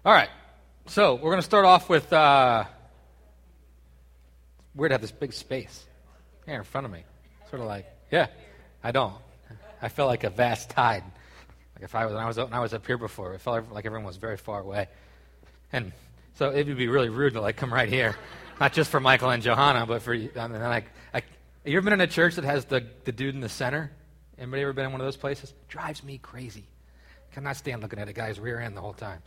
All right, so we're going to start off with, weird to have this big space here in front of me. Sort of like, yeah, I don't. I felt like a vast tide. Like if I was up here before, it felt like everyone was very far away. And so it would be really rude to like come right here, not just for Michael and Johanna, but for you. I mean, you ever been in a church that has the dude in the center? Anybody ever been in one of those places? It drives me crazy. I cannot stand looking at a guy's rear end the whole time.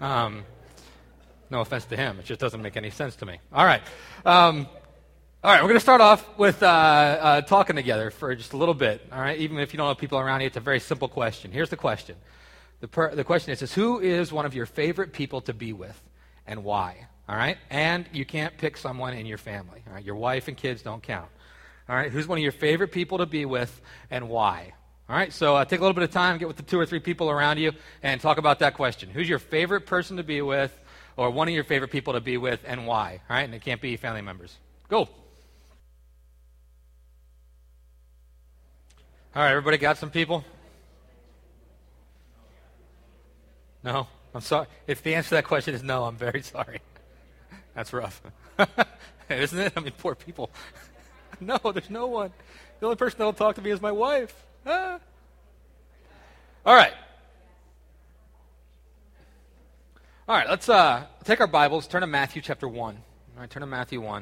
No offense to him. It just doesn't make any sense to me. All right. We're going to start off with talking together for just a little bit. All right. Even if you don't have people around you, it's a very simple question. Here's the question. The question is, who is one of your favorite people to be with and why? All right. And you can't pick someone in your family. All right. Your wife and kids don't count. All right. Who's one of your favorite people to be with and why? All right, so take a little bit of time, get with the 2 or 3 people around you, and talk about that question. Who's your favorite person to be with, or one of your favorite people to be with, and why? All right, and it can't be family members. Go. All right, everybody got some people? No? I'm sorry. If the answer to that question is no, I'm very sorry. That's rough. Isn't it? I mean, poor people. No, there's no one. The only person that'll talk to me is my wife. All right. Let's take our Bibles, turn to Matthew chapter 1. All right, turn to Matthew 1.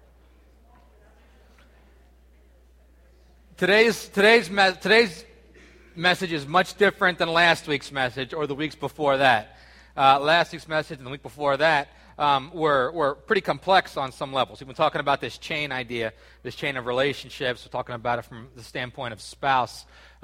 Today's message is much different than last week's message or the weeks before that. Last week's message and the week before that were pretty complex on some levels. We've been talking about this chain idea, this chain of relationships. We're talking about it from the standpoint of spouse.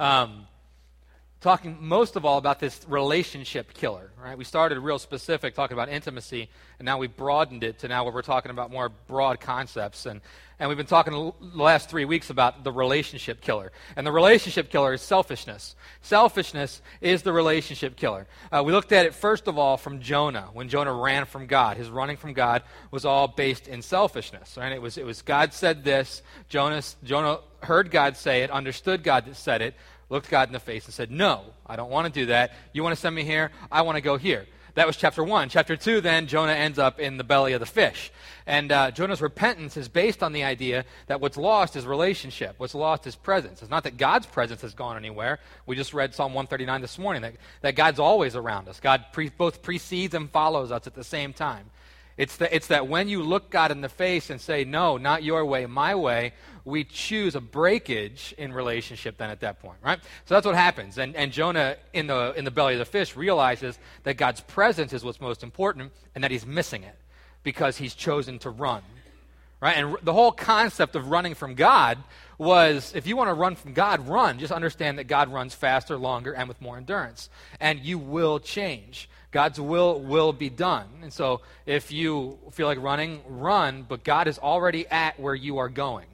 Talking most of all about this relationship killer. Right? We started real specific, talking about intimacy, and now we've broadened it to now where we're talking about more broad concepts. And we've been talking the last 3 weeks about the relationship killer. And the relationship killer is selfishness. Selfishness is the relationship killer. We looked at it, first of all, from Jonah. When Jonah ran from God, his running from God was all based in selfishness. Right? It was God said this. Jonah heard God say it, understood God that said it, looked God in the face and said, no, I don't want to do that. You want to send me here? I want to go here. That was chapter 1. Chapter 2, then, Jonah ends up in the belly of the fish. And Jonah's repentance is based on the idea that what's lost is relationship. What's lost is presence. It's not that God's presence has gone anywhere. We just read Psalm 139 this morning, that God's always around us. God both precedes and follows us at the same time. It's that when you look God in the face and say, no, not your way, my way, we choose a breakage in relationship then at that point, right? So that's what happens. And Jonah, in the belly of the fish, realizes that God's presence is what's most important and that he's missing it because he's chosen to run, right? And the whole concept of running from God was, if you want to run from God, run. Just understand that God runs faster, longer, and with more endurance. And you will change. God's will be done. And so if you feel like running, run, but God is already at where you are going.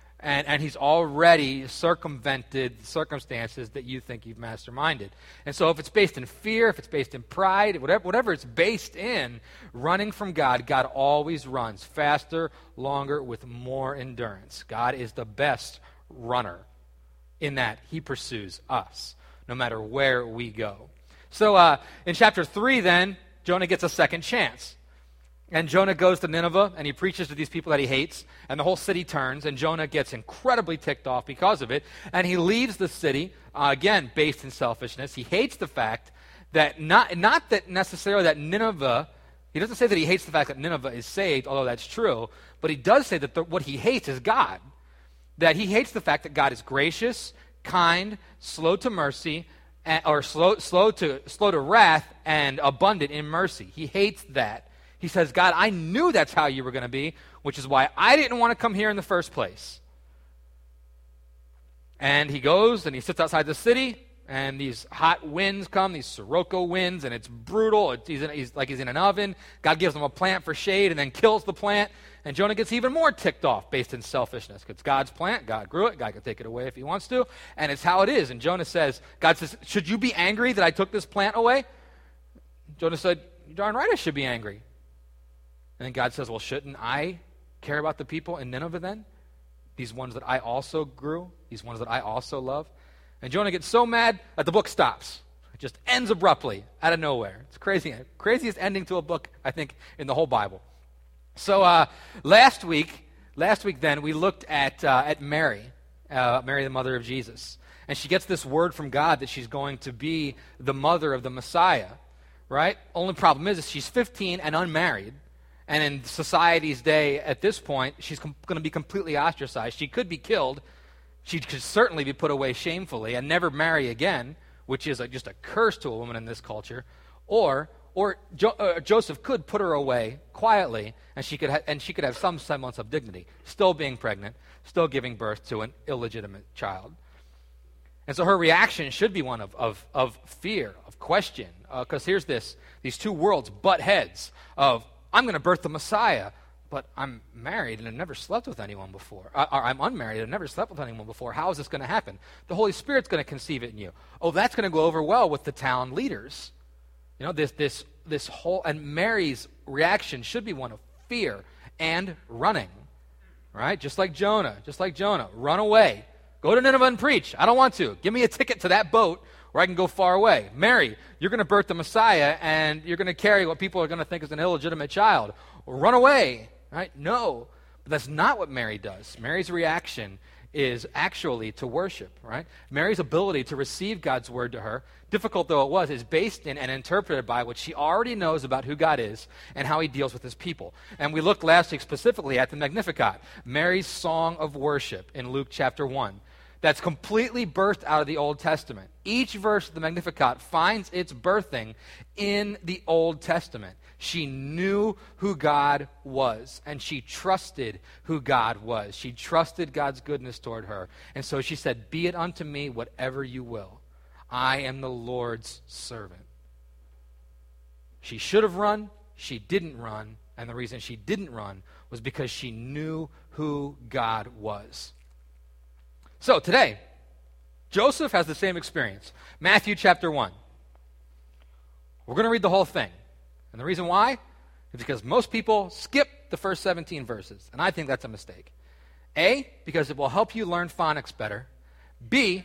And he's already circumvented circumstances that you think you've masterminded. And so if it's based in fear, if it's based in pride, whatever it's based in, running from God, God always runs faster, longer, with more endurance. God is the best runner in that he pursues us, no matter where we go. So in chapter 3, then, Jonah gets a second chance. And Jonah goes to Nineveh, and he preaches to these people that he hates, and the whole city turns, and Jonah gets incredibly ticked off because of it, and he leaves the city, again, based in selfishness. He hates the fact that, not that necessarily that Nineveh, he doesn't say that he hates the fact that Nineveh is saved, although that's true, but he does say that what he hates is God. That he hates the fact that God is gracious, kind, slow to mercy, or slow to wrath, and abundant in mercy. He hates that. He says, God, I knew that's how you were going to be, which is why I didn't want to come here in the first place. And he goes and he sits outside the city, and these hot winds come, these Sirocco winds, and it's brutal. He's like he's in an oven. God gives him a plant for shade and then kills the plant. And Jonah gets even more ticked off based in selfishness. It's God's plant. God grew it. God can take it away if he wants to. And it's how it is. And Jonah says, God says, should you be angry that I took this plant away? Jonah said, you're darn right I should be angry. And then God says, well, shouldn't I care about the people in Nineveh then? These ones that I also grew, these ones that I also love. And Jonah gets so mad that the book stops. It just ends abruptly, out of nowhere. It's crazy. Craziest ending to a book, I think, in the whole Bible. So last week then, we looked at Mary, Mary, the mother of Jesus. And she gets this word from God that she's going to be the mother of the Messiah, right? Only problem is she's 15 and unmarried. And in society's day at this point, she's going to be completely ostracized. She could be killed. She could certainly be put away shamefully and never marry again, which is just a curse to a woman in this culture. Or Joseph could put her away quietly, and she could have some semblance of dignity, still being pregnant, still giving birth to an illegitimate child. And so her reaction should be one of fear, of question, because here's these two worlds butt heads of, I'm going to birth the Messiah, but I'm married and I've never slept with anyone before. Or I'm unmarried and I've never slept with anyone before. How is this going to happen? The Holy Spirit's going to conceive it in you. Oh, that's going to go over well with the town leaders. You know, this whole, and Mary's reaction should be one of fear and running, right? Just like Jonah, run away. Go to Nineveh and preach. I don't want to. Give me a ticket to that boat where I can go far away. Mary, you're going to birth the Messiah, and you're going to carry what people are going to think is an illegitimate child. Run away, right? No, but that's not what Mary does. Mary's reaction is actually to worship, right? Mary's ability to receive God's word to her, difficult though it was, is based in and interpreted by what she already knows about who God is and how he deals with his people. And we looked last week specifically at the Magnificat, Mary's song of worship in Luke chapter 1. That's completely birthed out of the Old Testament. Each verse of the Magnificat finds its birthing in the Old Testament. She knew who God was, and she trusted who God was. She trusted God's goodness toward her. And so she said, "Be it unto me whatever you will. I am the Lord's servant." She should have run. She didn't run. And the reason she didn't run was because she knew who God was. So today, Joseph has the same experience. Matthew chapter 1. We're going to read the whole thing. And the reason why is because most people skip the first 17 verses. And I think that's a mistake. A, because it will help you learn phonics better. B,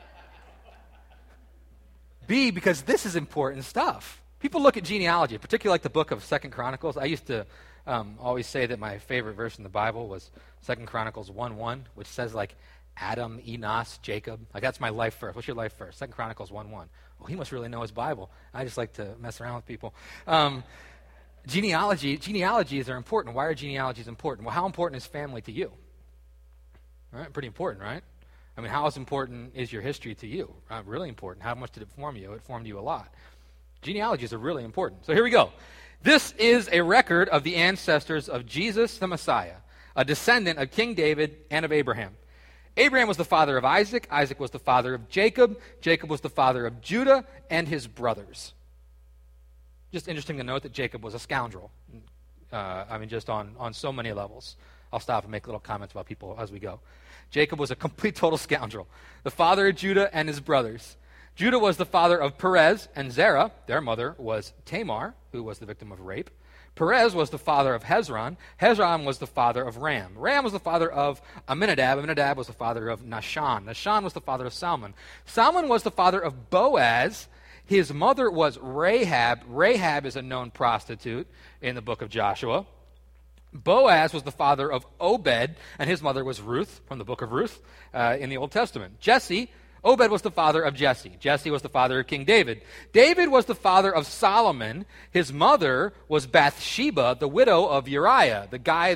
because this is important stuff. People look at genealogy, particularly like the book of 2 Chronicles. I used to always say that my favorite verse in the Bible was 2 Chronicles 1:1, which says like, Adam, Enos, Jacob. Like, that's my life verse. What's your life verse? 2 Chronicles 1:1. Well, he must really know his Bible. I just like to mess around with people. Genealogies are important. Why are genealogies important? Well, how important is family to you? All right, pretty important, right? I mean, how important is your history to you? Really important. How much did it form you? It formed you a lot. Genealogies are really important. So here we go. This is a record of the ancestors of Jesus the Messiah, a descendant of King David and of Abraham. Abraham was the father of Isaac. Isaac was the father of Jacob. Jacob was the father of Judah and his brothers. Just interesting to note that Jacob was a scoundrel. Just on so many levels. I'll stop and make little comments about people as we go. Jacob was a complete total scoundrel. The father of Judah and his brothers. Judah was the father of Perez and Zerah. Their mother was Tamar, who was the victim of rape. Perez was the father of Hezron. Hezron was the father of Ram. Ram was the father of Aminadab. Aminadab was the father of Nahshon. Nahshon was the father of Salmon. Salmon was the father of Boaz. His mother was Rahab. Rahab is a known prostitute in the book of Joshua. Boaz was the father of Obed, and his mother was Ruth, from the book of Ruth in the Old Testament. Obed was the father of Jesse. Jesse was the father of King David. David was the father of Solomon. His mother was Bathsheba, the widow of Uriah, the guy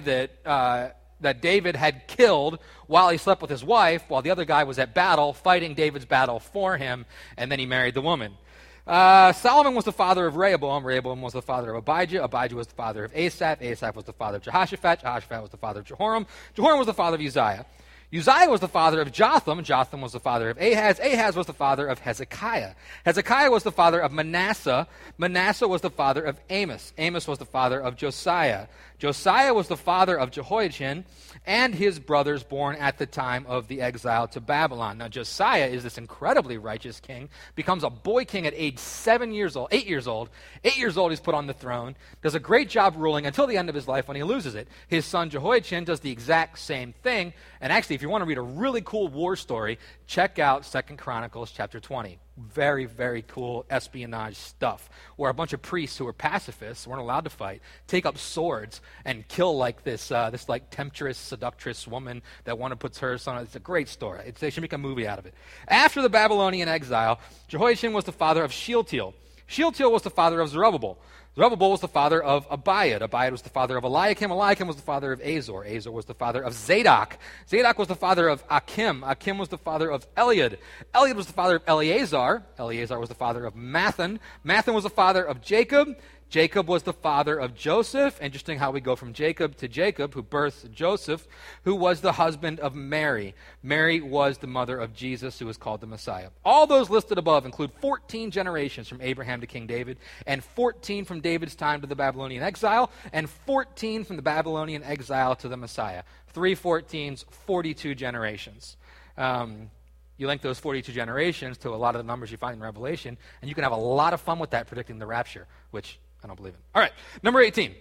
that David had killed while he slept with his wife, while the other guy was at battle, fighting David's battle for him, and then he married the woman. Solomon was the father of Rehoboam. Rehoboam was the father of Abijah. Abijah was the father of Asaph. Asaph was the father of Jehoshaphat. Jehoshaphat was the father of Jehoram. Jehoram was the father of Uzziah. Uzziah was the father of Jotham. Jotham was the father of Ahaz. Ahaz was the father of Hezekiah. Hezekiah was the father of Manasseh. Manasseh was the father of Amos. Amos was the father of Josiah. Josiah was the father of Jehoiachin and his brothers born at the time of the exile to Babylon. Now, Josiah is this incredibly righteous king, becomes a boy king at age 8 years old. 8 years old, he's put on the throne, does a great job ruling until the end of his life when he loses it. His son Jehoiachin does the exact same thing. And actually, if you want to read a really cool war story, check out 2 Chronicles chapter 20. very, very cool espionage stuff, where a bunch of priests who were pacifists, weren't allowed to fight, take up swords and kill like this like temptress, seductress woman that one puts hers on. It's a great story. They should make a movie out of it. After the Babylonian exile, Jehoiachin was the father of Shealtiel. Shealtiel was the father of Zerubbabel. Zerubbabel was the father of Abiad. Abiad was the father of Eliakim. Eliakim was the father of Azor. Azor was the father of Zadok. Zadok was the father of Achim. Achim was the father of Eliud. Eliud was the father of Eleazar. Eleazar was the father of Mathan. Mathan was the father of Jacob. Jacob was the father of Joseph. Interesting how we go from Jacob to Jacob, who birthed Joseph, who was the husband of Mary. Mary was the mother of Jesus, who was called the Messiah. All those listed above include 14 generations from Abraham to King David, and 14 from David's time to the Babylonian exile, and 14 from the Babylonian exile to the Messiah. 3 14s, 42 generations. You link those 42 generations to a lot of the numbers you find in Revelation, and you can have a lot of fun with that predicting the rapture, which I don't believe in. All right, number 18.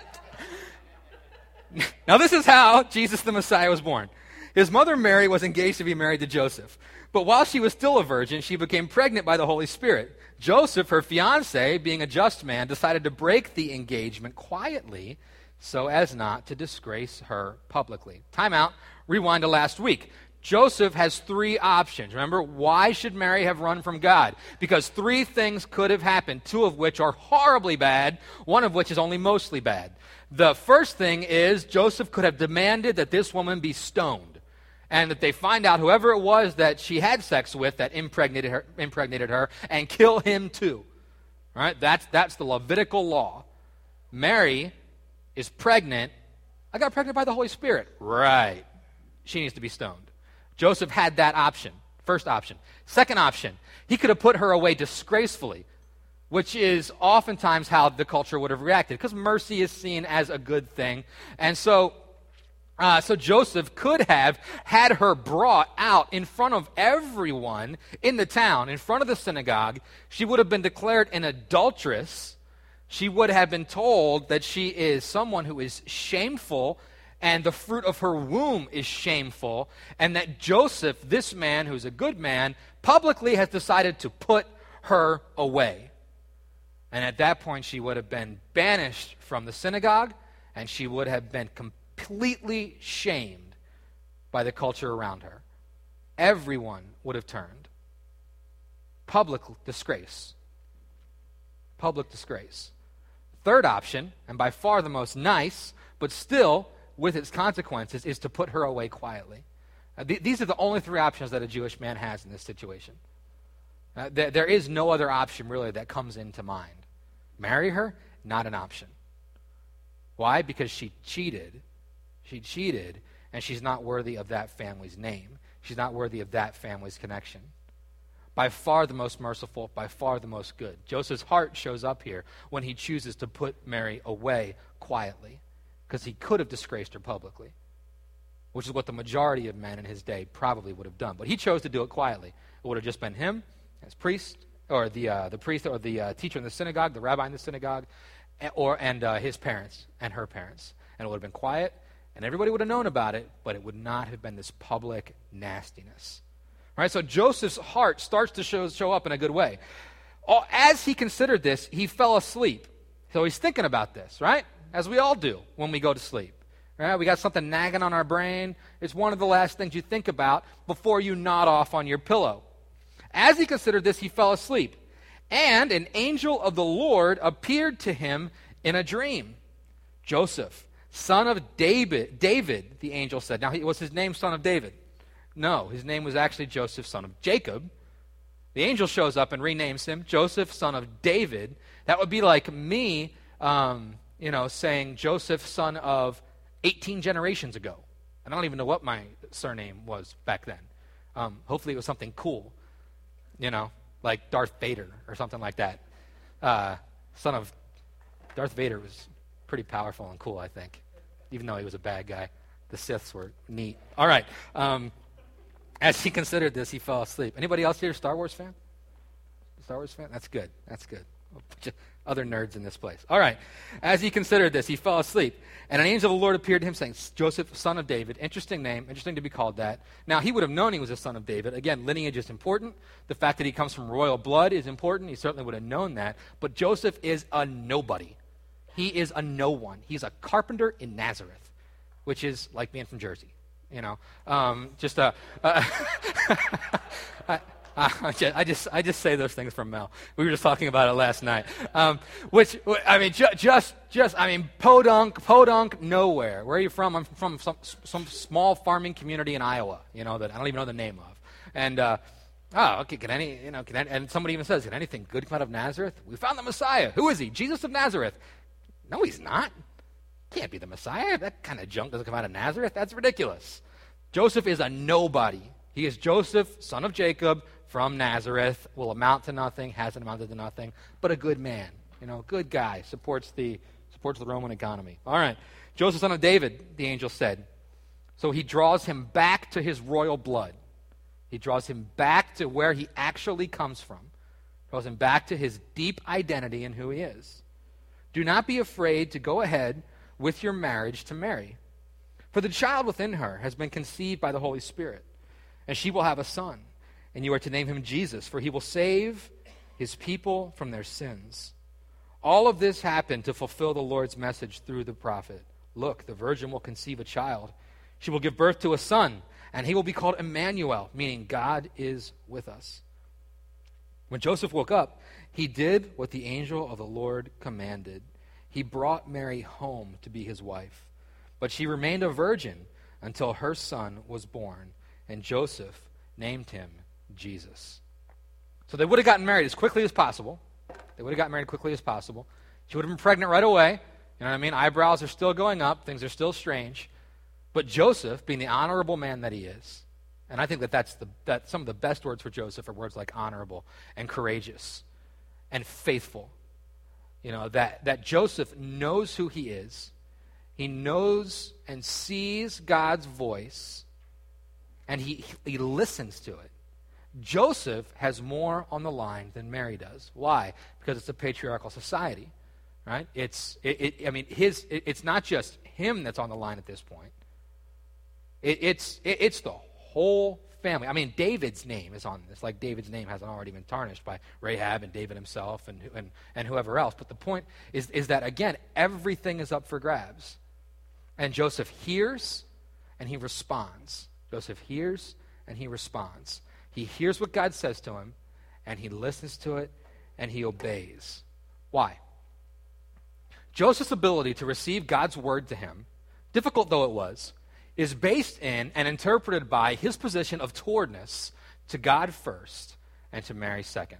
Now this is how Jesus the Messiah was born. His mother Mary was engaged to be married to Joseph. But while she was still a virgin, she became pregnant by the Holy Spirit. Joseph, her fiancé, being a just man, decided to break the engagement quietly so as not to disgrace her publicly. Time out. Rewind to last week. Joseph has 3 options. Remember, why should Mary have run from God? Because 3 things could have happened, 2 of which are horribly bad, 1 of which is only mostly bad. The first thing is Joseph could have demanded that this woman be stoned, and that they find out whoever it was that she had sex with that impregnated her and kill him too. All right? That's the Levitical law. Mary is pregnant. I got pregnant by the Holy Spirit. Right. She needs to be stoned. Joseph had that option, first option. Second option, he could have put her away disgracefully, which is oftentimes how the culture would have reacted, because mercy is seen as a good thing. And so Joseph could have had her brought out in front of everyone in the town, in front of the synagogue. She would have been declared an adulteress. She would have been told that she is someone who is shameful, and the fruit of her womb is shameful, and that Joseph, this man who's a good man, publicly has decided to put her away. And at that point, she would have been banished from the synagogue, and she would have been completely shamed by the culture around her. Everyone would have turned. Public disgrace. Public disgrace. Third option, and by far the most nice, but still with its consequences, is to put her away quietly. These are the only 3 options that a Jewish man has in this situation. There is no other option really that comes into mind. Marry her? Not an option. Why? Because she cheated. She cheated, and she's not worthy of that family's name. She's not worthy of that family's connection. By far the most merciful, by far the most good. Joseph's heart shows up here when he chooses to put Mary away quietly, because he could have disgraced her publicly, which is what the majority of men in his day probably would have done. But he chose to do it quietly. It would have just been him, as priest, or the priest, or the teacher in the synagogue, the rabbi in the synagogue, and his parents and her parents. And it would have been quiet, and everybody would have known about it, but it would not have been this public nastiness. All right, so Joseph's heart starts to show up in a good way. As he considered this, he fell asleep. So he's thinking about this, right? As we all do when we go to sleep. Right? We got something nagging on our brain. It's one of the last things you think about before you nod off on your pillow. As he considered this, he fell asleep. And an angel of the Lord appeared to him in a dream. Joseph, son of David, the angel said. Now, was his name son of David? No, his name was actually Joseph, son of Jacob. The angel shows up and renames him Joseph, son of David. That would be like me saying Joseph, son of 18 generations ago. I don't even know what my surname was back then. Hopefully it was something cool, like Darth Vader or something like that. Son of Darth Vader was pretty powerful and cool, I think, even though he was a bad guy. The Siths were neat. All right. As he considered this, he fell asleep. Anybody else here Star Wars fan? Star Wars fan? That's good. That's good. A bunch of other nerds in this place. All right. As he considered this, he fell asleep. And an angel of the Lord appeared to him, saying, Joseph, son of David. Interesting name. Interesting to be called that. Now, he would have known he was a son of David. Again, lineage is important. The fact that he comes from royal blood is important. He certainly would have known that. But Joseph is a nobody. He is a no one. He's a carpenter in Nazareth, which is like being from Jersey. You know, I just say those things from Mel. We were just talking about it last night. Podunk, nowhere. Where are you from? I'm from some small farming community in Iowa. You know, that I don't even know the name of. And okay, and somebody even says, can anything good come out of Nazareth? We found the Messiah. Who is he? Jesus of Nazareth. No, he's not. Can't be the Messiah. That kind of junk doesn't come out of Nazareth. That's ridiculous. Joseph is a nobody. He is Joseph, son of Jacob, from Nazareth, will amount to nothing, hasn't amounted to nothing, but a good man, good guy, supports the Roman economy. All right, Joseph, son of David, the angel said. So he draws him back to his royal blood. He draws him back to where he actually comes from. Draws him back to his deep identity and who he is. Do not be afraid to go ahead with your marriage to Mary. For the child within her has been conceived by the Holy Spirit, and she will have a son, and you are to name him Jesus, for he will save his people from their sins. All of this happened to fulfill the Lord's message through the prophet. Look, the virgin will conceive a child. She will give birth to a son, and he will be called Emmanuel, meaning God is with us. When Joseph woke up, he did what the angel of the Lord commanded. He brought Mary home to be his wife. But she remained a virgin until her son was born, and Joseph named him Jesus. So they would have gotten married as quickly as possible. She would have been pregnant right away. You know what I mean? Eyebrows are still going up. Things are still strange. But Joseph, being the honorable man that he is, and I think that some of the best words for Joseph are words like honorable and courageous and faithful. That Joseph knows who he is. He knows and sees God's voice, and he listens to it. Joseph has more on the line than Mary does. Why? Because it's a patriarchal society, right? It's not just him that's on the line at this point. It's the whole family. I mean, David's name is on this. Like David's name hasn't already been tarnished by Rahab and David himself and whoever else. But the point is that, again, everything is up for grabs. And Joseph hears and he responds. Joseph hears and he responds. He hears what God says to him, and he listens to it, and he obeys. Why? Joseph's ability to receive God's word to him, difficult though it was, is based in and interpreted by his position of towardness to God first and to Mary second.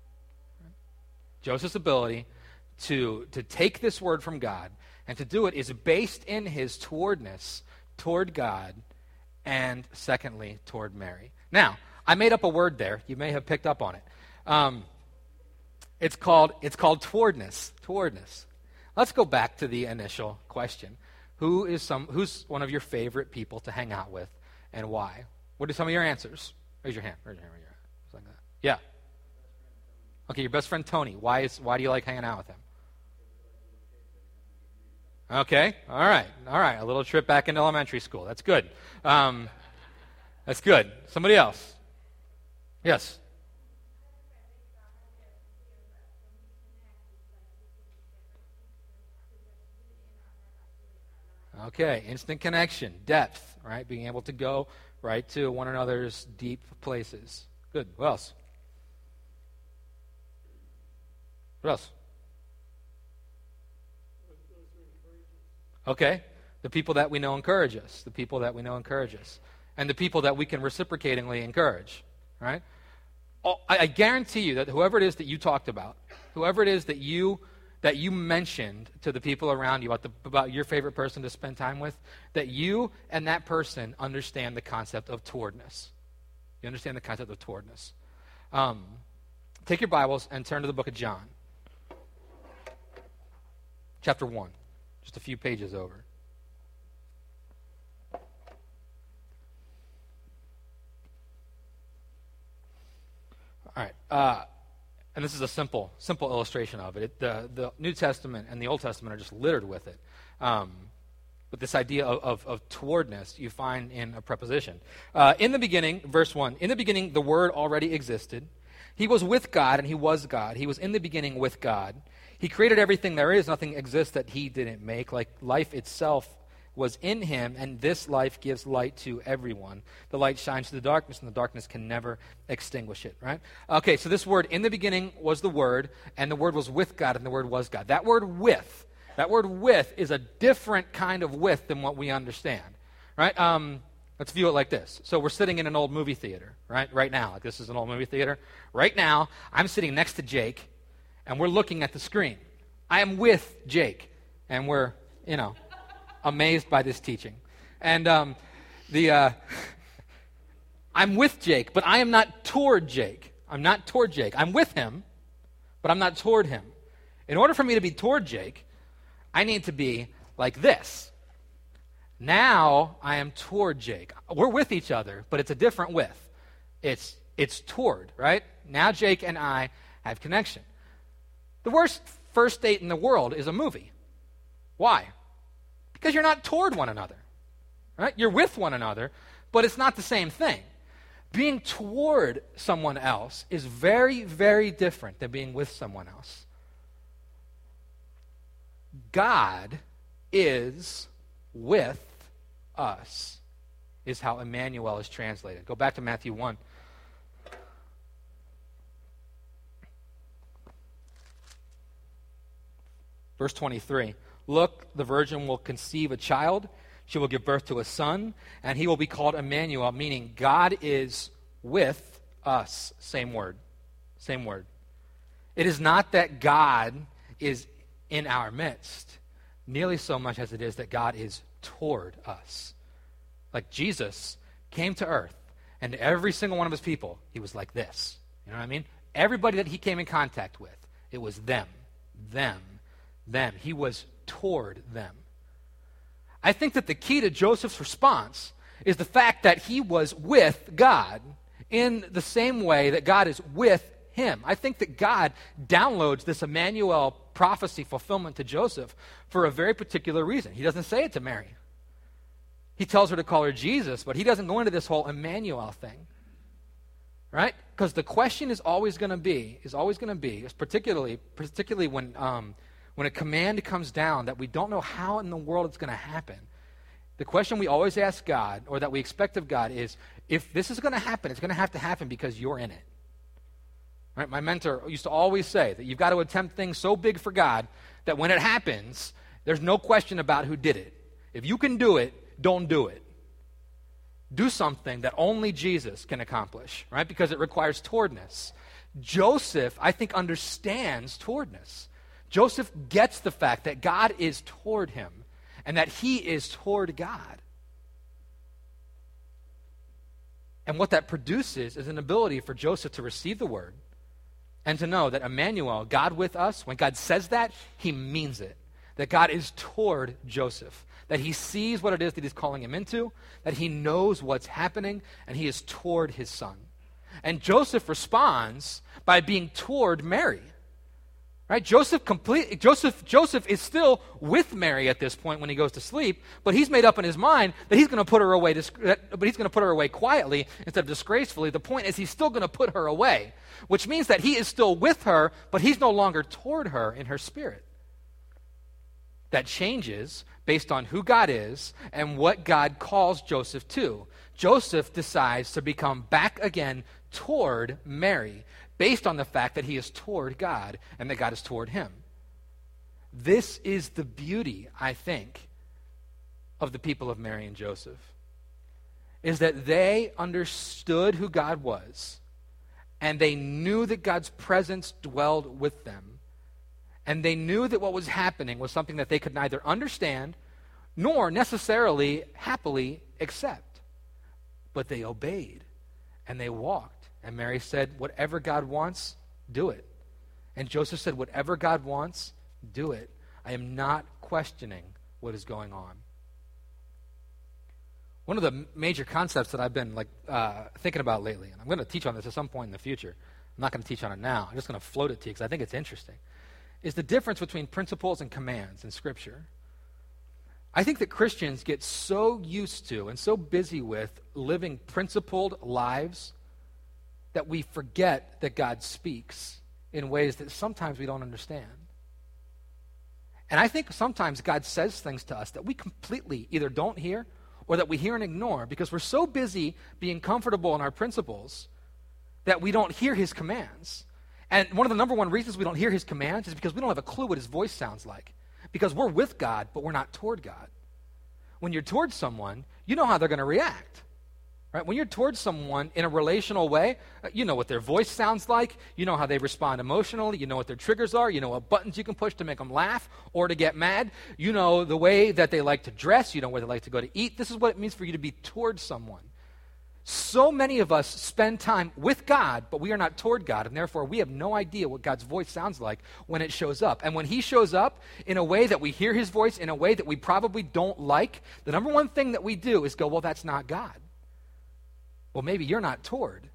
Joseph's ability to take this word from God and to do it is based in his towardness toward God and, secondly, toward Mary. Now, I made up a word there. You may have picked up on it. It's called towardness. Towardness. Let's go back to the initial question. Who's one of your favorite people to hang out with, and why? What are some of your answers? Raise your hand. Just like that. Yeah. Okay, your best friend Tony. Why do you like hanging out with him? Okay. All right. A little trip back into elementary school. That's good. That's good. Somebody else. Yes. Okay, instant connection, depth, right? Being able to go right to one another's deep places. Good. What else? What else? Okay, the people that we know encourage us. The people that we know encourage us. And the people that we can reciprocatingly encourage, right? I guarantee you that whoever it is that you talked about, whoever it is that you mentioned to the people around you about your favorite person to spend time with, that you and that person understand the concept of towardness. You understand the concept of towardness. Take your Bibles and turn to the book of John. Chapter 1. Just a few pages over. All right. And this is a simple illustration of it. The New Testament and the Old Testament are just littered with it. But this idea of towardness you find in a preposition. In the beginning, verse 1, in the beginning the Word already existed. He was with God, and he was God. He was in the beginning with God. He created everything there is. Nothing exists that he didn't make. Like life itself was in him, and this life gives light to everyone. The light shines through the darkness, and the darkness can never extinguish it, right? Okay, so this word, in the beginning was the Word, and the Word was with God, and the Word was God. That word with is a different kind of with than what we understand, right? Let's view it like this. So we're sitting in an old movie theater, right now. Like this is an old movie theater. Right now, I'm sitting next to Jake, and we're looking at the screen. I am with Jake, and we're, amazed by this teaching. And I'm with Jake, but I am not toward Jake. I'm not toward Jake. I'm with him, but I'm not toward him. In order for me to be toward Jake, I need to be like this. Now I am toward Jake. We're with each other, but it's a different with. It's toward, right? Now Jake and I have connection. The worst first date in the world is a movie. Why? Because you're not toward one another, right? You're with one another, but it's not the same thing. Being toward someone else is very, very different than being with someone else. God is with us, is how Emmanuel is translated. Go back to Matthew 1. Verse 23. Look, the virgin will conceive a child. She will give birth to a son, and he will be called Emmanuel, meaning God is with us. Same word. Same word. It is not that God is in our midst, nearly so much as it is that God is toward us. Like Jesus came to earth, and every single one of his people, he was like this. You know what I mean? Everybody that he came in contact with, it was them. He was toward them. I think that the key to Joseph's response is the fact that he was with God in the same way that God is with him. I think that God downloads this Emmanuel prophecy fulfillment to Joseph for a very particular reason. He doesn't say it to Mary. He tells her to call her Jesus, but he doesn't go into this whole Emmanuel thing. Right? Because the question is always going to be, particularly when a command comes down that we don't know how in the world it's going to happen. The question we always ask God, or that we expect of God, is if this is going to happen, it's going to happen because you're in it. Right? My mentor used to always say that you've got to attempt things so big for God that when it happens, there's no question about who did it. If you can do it, don't do it. Do something that only Jesus can accomplish, right? Because it requires towardness. Joseph, I think, understands towardness. Joseph gets the fact that God is toward him and that he is toward God. And what that produces is an ability for Joseph to receive the word and to know that Emmanuel, God with us, when God says that, he means it. That God is toward Joseph. That he sees what it is that he's calling him into, that he knows what's happening, and he is toward his son. And Joseph responds by being toward Mary. Right? Joseph is still with Mary at this point when he goes to sleep, but he's made up in his mind that he's going to put her away, but he's going to put her away quietly instead of disgracefully. The point is he's still going to put her away, which means that he is still with her, but he's no longer toward her in her spirit. That changes based on who God is and what God calls Joseph to. Joseph decides to become back again toward Mary, based on the fact that he is toward God and that God is toward him. This is the beauty, I think, of the people of Mary and Joseph, is that they understood who God was, and they knew that God's presence dwelled with them, and they knew that what was happening was something that they could neither understand nor necessarily happily accept. But they obeyed, and they walked. And Mary said, whatever God wants, do it. And Joseph said, whatever God wants, do it. I am not questioning what is going on. One of the major concepts that I've been thinking about lately, and I'm going to teach on this at some point in the future, I'm not going to teach on it now. I'm just going to float it to you because I think it's interesting, is the difference between principles and commands in Scripture. I think that Christians get so used to and so busy with living principled lives that we forget that God speaks in ways that sometimes we don't understand. And I think sometimes God says things to us that we completely either don't hear or that we hear and ignore because we're so busy being comfortable in our principles that we don't hear his commands. And one of the number one reasons we don't hear his commands is because we don't have a clue what his voice sounds like. Because we're with God, but we're not toward God. When you're toward someone, you know how they're going to react. Right? When you're towards someone in a relational way, you know what their voice sounds like. You know how they respond emotionally. You know what their triggers are. You know what buttons you can push to make them laugh or to get mad. You know the way that they like to dress. You know where they like to go to eat. This is what it means for you to be towards someone. So many of us spend time with God, but we are not toward God, and therefore we have no idea what God's voice sounds like when it shows up. And when he shows up in a way that we hear his voice, in a way that we probably don't like, the number one thing that we do is go, well, that's not God. Well, maybe you're not toward.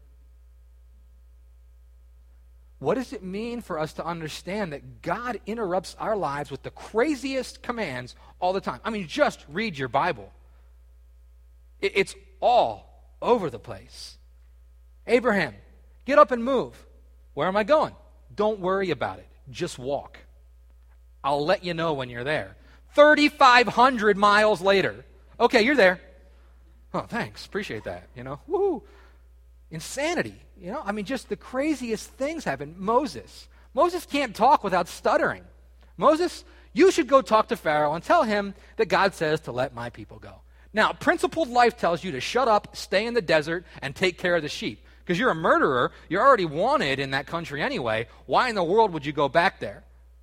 What does it mean for us to understand that God interrupts our lives with the craziest commands all the time? I mean, just read your Bible. It's all over the place. Abraham, get up and move. Where am I going? Don't worry about it. Just walk. I'll let you know when you're there. 3,500 miles later. Okay, you're there. Oh, thanks. Appreciate that. Woohoo. Insanity. I mean, just the craziest things happen. Moses can't talk without stuttering. Moses, you should go talk to Pharaoh and tell him that God says to let my people go. Now, principled life tells you to shut up, stay in the desert, and take care of the sheep. Because you're a murderer. You're already wanted in that country anyway. Why in the world would you go back there?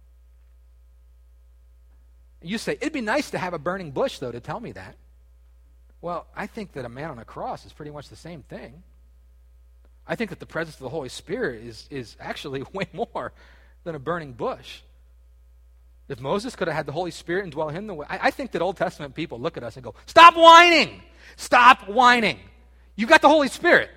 You say, it'd be nice to have a burning bush, though, to tell me that. Well, I think that a man on a cross is pretty much the same thing. I think that the presence of the Holy Spirit is actually way more than a burning bush. If Moses could have had the Holy Spirit and dwell in the way, I think that Old Testament people look at us and go, stop whining! Stop whining! You got the Holy Spirit.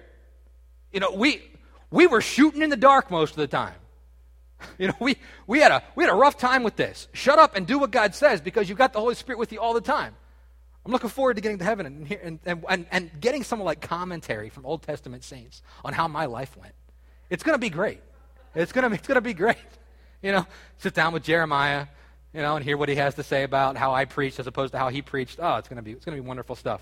We were shooting in the dark most of the time. We had a rough time with this. Shut up and do what God says because you've got the Holy Spirit with you all the time. I'm looking forward to getting to heaven and getting some like commentary from Old Testament saints on how my life went. It's going to be great. It's going to be great. Sit down with Jeremiah, and hear what he has to say about how I preached as opposed to how he preached. Oh, it's going to be wonderful stuff.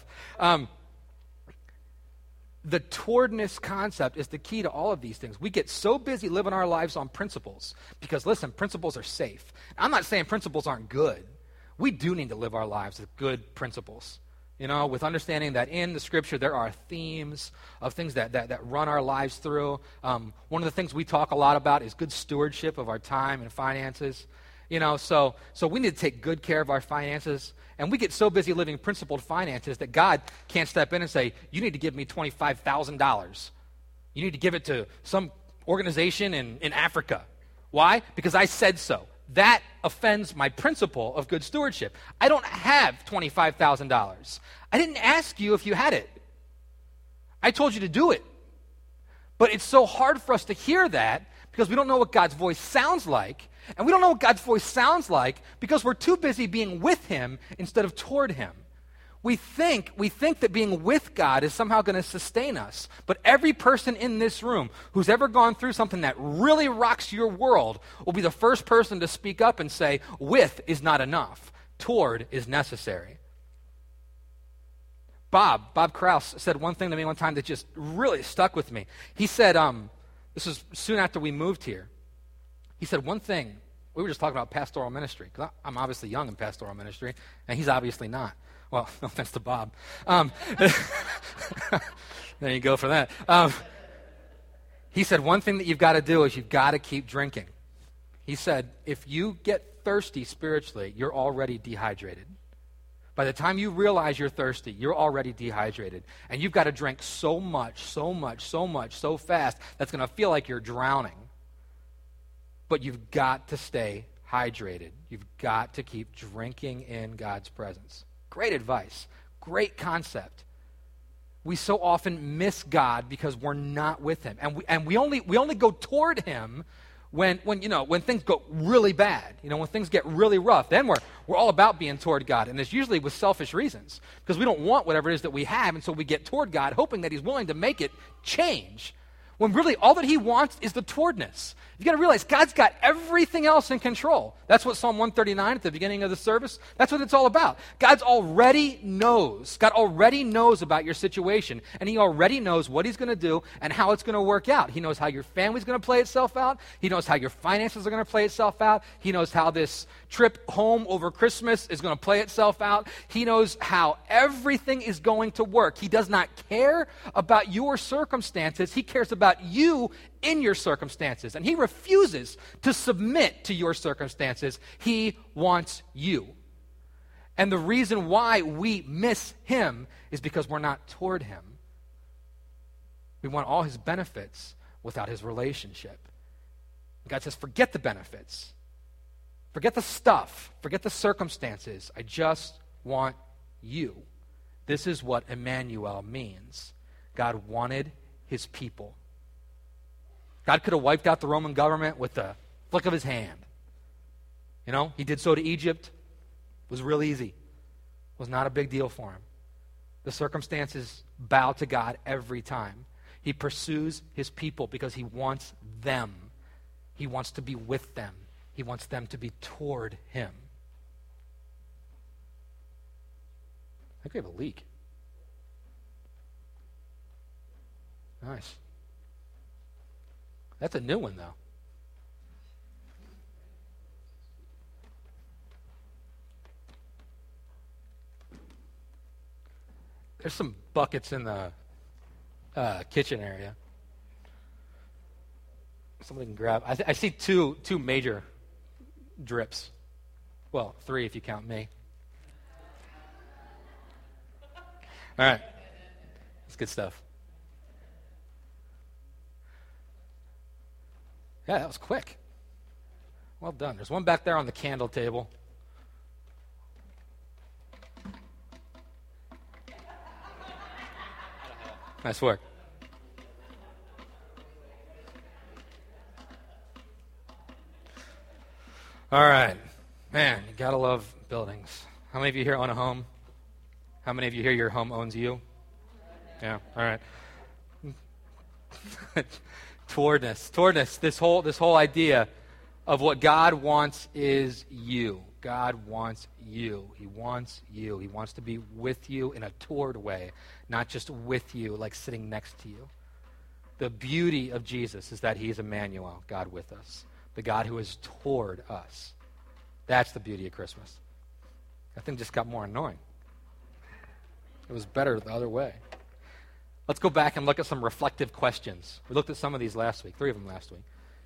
The towardness concept is the key to all of these things. We get so busy living our lives on principles because, listen, principles are safe. I'm not saying principles aren't good. We do need to live our lives with good principles, with understanding that in the Scripture there are themes of things that run our lives through. One of the things we talk a lot about is good stewardship of our time and finances. So we need to take good care of our finances. And we get so busy living principled finances that God can't step in and say, you need to give me $25,000. You need to give it to some organization in Africa. Why? Because I said so. That offends my principle of good stewardship. I don't have $25,000. I didn't ask you if you had it. I told you to do it. But it's so hard for us to hear that because we don't know what God's voice sounds like. And we don't know what God's voice sounds like because we're too busy being with him instead of toward him. We think that being with God is somehow going to sustain us. But every person in this room who's ever gone through something that really rocks your world will be the first person to speak up and say, with is not enough. Toward is necessary. Bob Krause said one thing to me one time that just really stuck with me. He said, this was soon after we moved here. He said one thing. We were just talking about pastoral ministry, because I'm obviously young in pastoral ministry, and he's obviously not. Well, no offense to Bob. There you go for that. He said one thing that you've got to do is you've got to keep drinking. He said, if you get thirsty spiritually, you're already dehydrated. By the time you realize you're thirsty, you're already dehydrated. And you've got to drink so much, so fast, that's going to feel like you're drowning. But you've got to stay hydrated. You've got to keep drinking in God's presence. Great advice. Great concept. we so often miss God because we're not with him. And we only go toward him when things go really bad, when things get really rough. Then we're all about being toward God. And it's usually with selfish reasons because we don't want whatever it is that we have. And so we get toward God hoping that he's willing to make it change. When really all that he wants is the towardness. You've got to realize God's got everything else in control. That's what Psalm 139 at the beginning of the service, that's what it's all about. God already knows about your situation, and he already knows what he's going to do and how it's going to work out. He knows how your family's going to play itself out. He knows how your finances are going to play itself out. He knows how this trip home over Christmas is going to play itself out. He knows how everything is going to work. He does not care about your circumstances. He cares about you in your circumstances, and he refuses to submit to your circumstances. He wants you. And the reason why we miss him is because we're not toward him. We want all his benefits without his relationship. God says, forget the benefits. Forget the stuff. Forget the circumstances. I just want you. This is what Emmanuel means. God wanted his people. God could have wiped out the Roman government with the flick of his hand. He did so to Egypt. It was real easy. It was not a big deal for him. The circumstances bow to God every time. He pursues his people because he wants them. He wants to be with them. He wants them to be toward him. I think we have a leak. Nice. That's a new one, though. There's some buckets in the kitchen area. Somebody can grab. I see two major drips. Well, 3 if you count me. All right. That's good stuff. Yeah, that was quick. Well done. There's one back there on the candle table. Nice work. All right. Man, you got to love buildings. How many of you here own a home? How many of you here, your home owns you? Yeah, all right. Towardness, this whole idea of what God wants is you. God wants you. He wants you. He wants to be with you in a toward way, not just with you, like sitting next to you. The beauty of Jesus is that he's Emmanuel, God with us, the God who is toward us. That's the beauty of Christmas. That thing just got more annoying. It was better the other way. Let's go back and look at some reflective questions. We looked at some of these last week, 3 of them last week.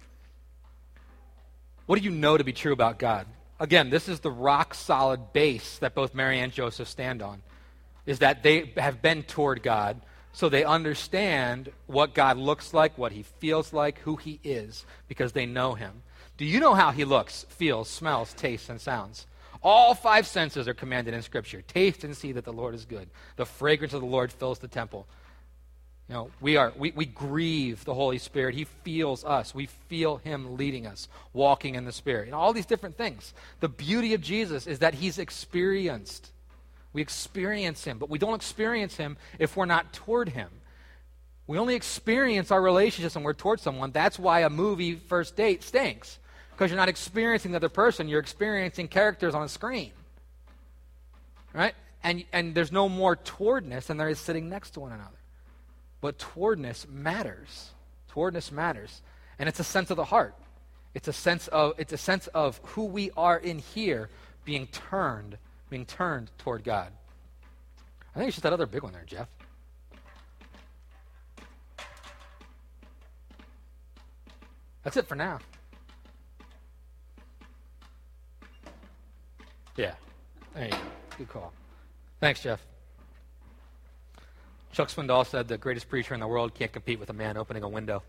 What do you know to be true about God? Again, this is the rock-solid base that both Mary and Joseph stand on, is that they have been toward God, so they understand what God looks like, what he feels like, who he is, because they know him. Do you know how he looks, feels, smells, tastes, and sounds? All 5 senses are commanded in Scripture. Taste and see that the Lord is good. The fragrance of the Lord fills the temple. We grieve the Holy Spirit. He feels us. We feel him leading us, walking in the Spirit. All these different things. The beauty of Jesus is that he's experienced. We experience him, but we don't experience him if we're not toward him. We only experience our relationships when we're toward someone. That's why a movie first date stinks, because you're not experiencing the other person. You're experiencing characters on a screen, right? And there's no more towardness than there is sitting next to one another. But towardness matters. Towardness matters. And it's a sense of the heart. It's a sense of who we are in here being turned toward God. I think it's just that other big one there, Jeff. That's it for now. Yeah. There you go. Good call. Thanks, Jeff. Chuck Swindoll said the greatest preacher in the world can't compete with a man opening a window.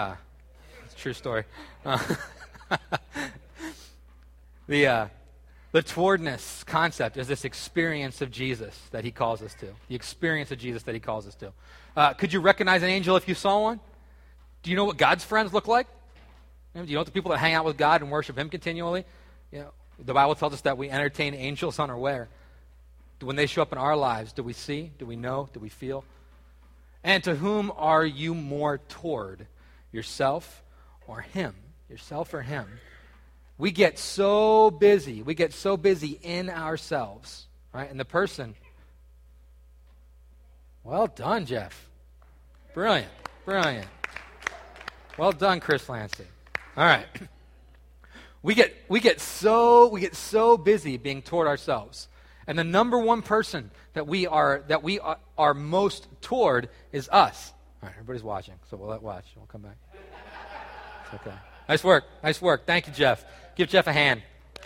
It's a true story. The The towardness concept is this experience of Jesus that he calls us to. The experience of Jesus that he calls us to. Could you recognize an angel if you saw one? Do you know what God's friends look like? Do you know what the people that hang out with God and worship him continually? You know, the Bible tells us that we entertain angels unaware. When they show up in our lives, do we see? Do we know? Do we feel? And to whom are you more toward? Yourself or him? Yourself or him? We get so busy. We get so busy in ourselves, right? And the person, well done, Jeff. Brilliant, brilliant. Well done, Chris Lansing. All right. We get so busy being toward ourselves. And the number one person that we are most toward is us. All right, everybody's watching, so we'll watch. We'll come back. It's okay. Nice work. Nice work. Thank you, Jeff. Give Jeff a hand.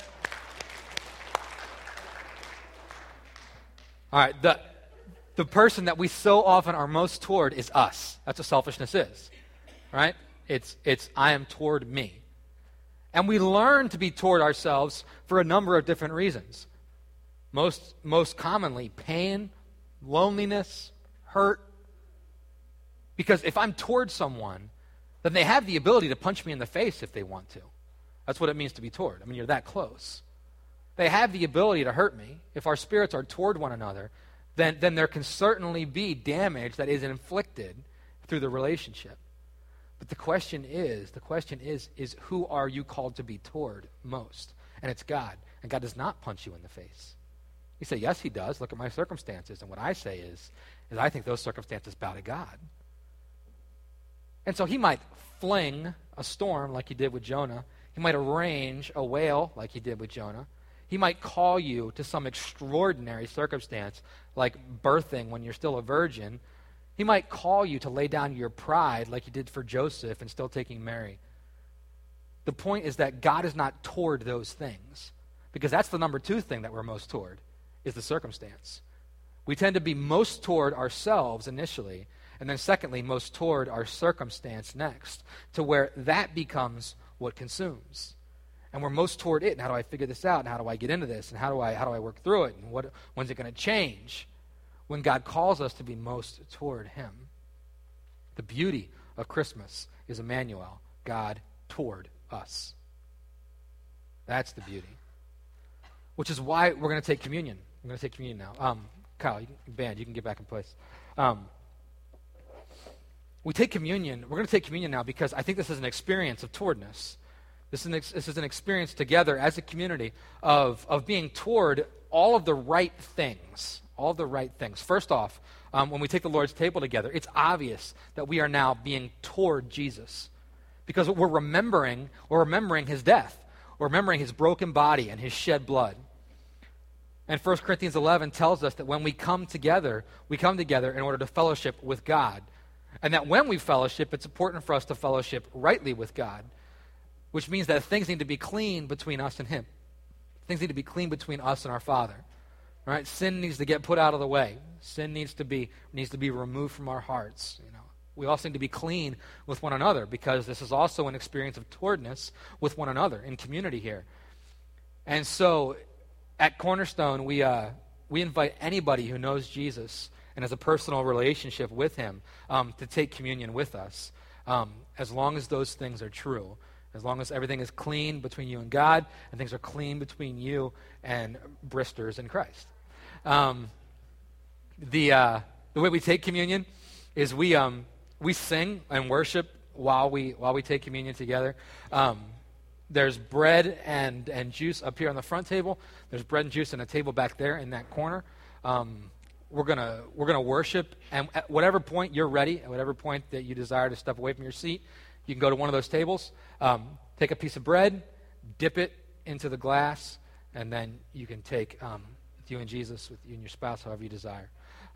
All right, the person that we so often are most toward is us. That's what selfishness is, right? It's I am toward me. And we learn to be toward ourselves for a number of different reasons. Most commonly, pain, loneliness, hurt. Because if I'm toward someone, then they have the ability to punch me in the face if they want to. That's what it means to be toward. I mean, you're that close. They have the ability to hurt me. If our spirits are toward one another, then there can certainly be damage that is inflicted through the relationship. But the question is who are you called to be toward most? And it's God. And God does not punch you in the face. You say, yes, he does. Look at my circumstances. And what I say is I think those circumstances bow to God. And so he might fling a storm like he did with Jonah. He might arrange a whale like he did with Jonah. He might call you to some extraordinary circumstance like birthing when you're still a virgin. He might call you to lay down your pride like he did for Joseph and still taking Mary. The point is that God is not toward those things, because that's the number two thing that we're most toward, is the circumstance. We tend to be most toward ourselves initially, and then secondly, most toward our circumstance next, to where that becomes what consumes. And we're most toward it. And how do I figure this out? And how do I get into this? And how do I work through it? And when's it going to change? When God calls us to be most toward him. The beauty of Christmas is Emmanuel, God toward us. That's the beauty. Which is why we're going to take communion. We're going to take communion now. Kyle, band, you can get back in place. We're going to take communion now because I think this is an experience of towardness. This is an experience together as a community of being toward all of the right things. All of the right things. First off, when we take the Lord's table together, it's obvious that we are now being toward Jesus. Because we're remembering his death. We're remembering his broken body and his shed blood. And 1 Corinthians 11 tells us that when we come together in order to fellowship with God. And that when we fellowship, it's important for us to fellowship rightly with God, which means that things need to be clean between us and him. Things need to be clean between us and our Father. Right? Sin needs to get put out of the way. Sin needs to be removed from our hearts. You know, we also need to be clean with one another, because this is also an experience of towardness with one another in community here. And so at Cornerstone, we invite anybody who knows Jesus and has a personal relationship with him to take communion with us, as long as those things are true. As long as everything is clean between you and God, and things are clean between you and Bristers in Christ. The way we take communion is we sing and worship while we take communion together. There's bread and juice up here on the front table. There's bread and juice on a table back there in that corner. We're gonna worship, and at whatever point you're ready, at whatever point that you desire to step away from your seat, you can go to one of those tables, take a piece of bread, dip it into the glass, and then you can take with you and Jesus, with you and your spouse, however you desire.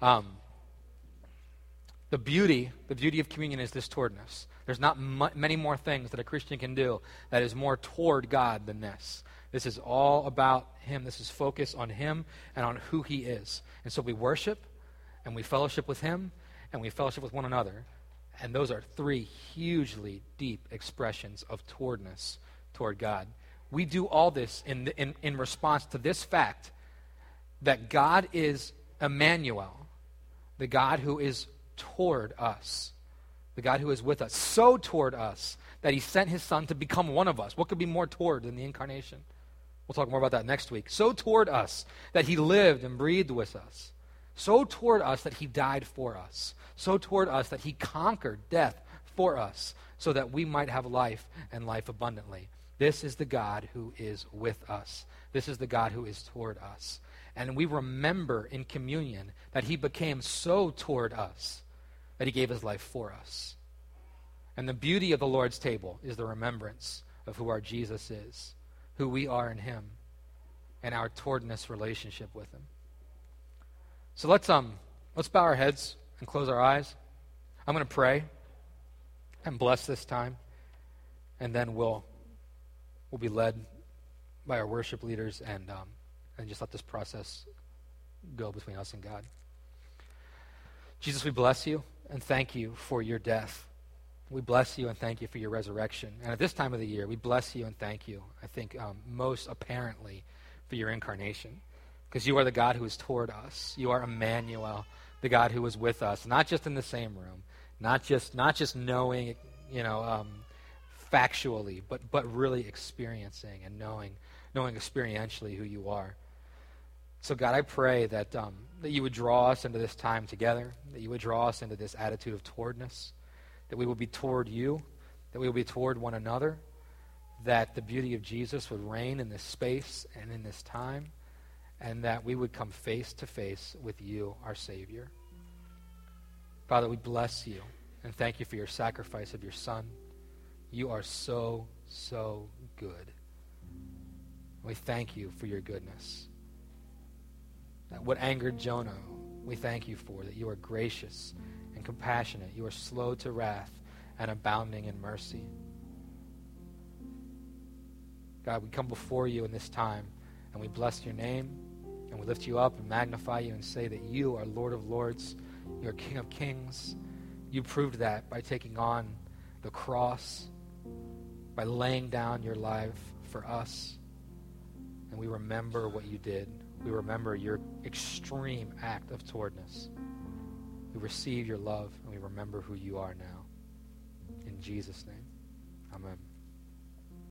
The beauty of communion is this towardness. There's not many more things that a Christian can do that is more toward God than this. This is all about him. This is focused on him and on who he is. And so we worship, and we fellowship with him, and we fellowship with one another. And those are three hugely deep expressions of towardness toward God. We do all this in response to this fact that God is Emmanuel, the God who is toward us, the God who is with us, so toward us that he sent his son to become one of us. What could be more toward than the incarnation? We'll talk more about that next week. So toward us that he lived and breathed with us. So toward us that he died for us. So toward us that he conquered death for us so that we might have life and life abundantly. This is the God who is with us. This is the God who is toward us. And we remember in communion that he became so toward us that he gave his life for us. And the beauty of the Lord's table is the remembrance of who our Jesus is, who we are in him, and our towardness relationship with him. So let's bow our heads and close our eyes. I'm going to pray and bless this time, and then we'll be led by our worship leaders and just let this process go between us and God. Jesus, we bless you and thank you for your death. We bless you and thank you for your resurrection. And at this time of the year, we bless you and thank you, I think, most apparently for your incarnation. Because you are the God who is toward us. You are Emmanuel, the God who is with us, not just in the same room, not just knowing, factually, but really experiencing and knowing experientially who you are. So God, I pray that you would draw us into this time together, that you would draw us into this attitude of towardness, that we will be toward you, that we will be toward one another, that the beauty of Jesus would reign in this space and in this time, and that we would come face to face with you, our Savior. Father, we bless you and thank you for your sacrifice of your Son. You are so, so good. We thank you for your goodness. That what angered Jonah, we thank you for, that you are gracious and compassionate. You are slow to wrath and abounding in mercy. God, we come before you in this time, and we bless your name, and we lift you up and magnify you and say that you are Lord of lords, you are King of kings. You proved that by taking on the cross, by laying down your life for us, and we remember what you did. We remember your extreme act of towardness. We receive your love, and we remember who you are now. In Jesus' name, amen.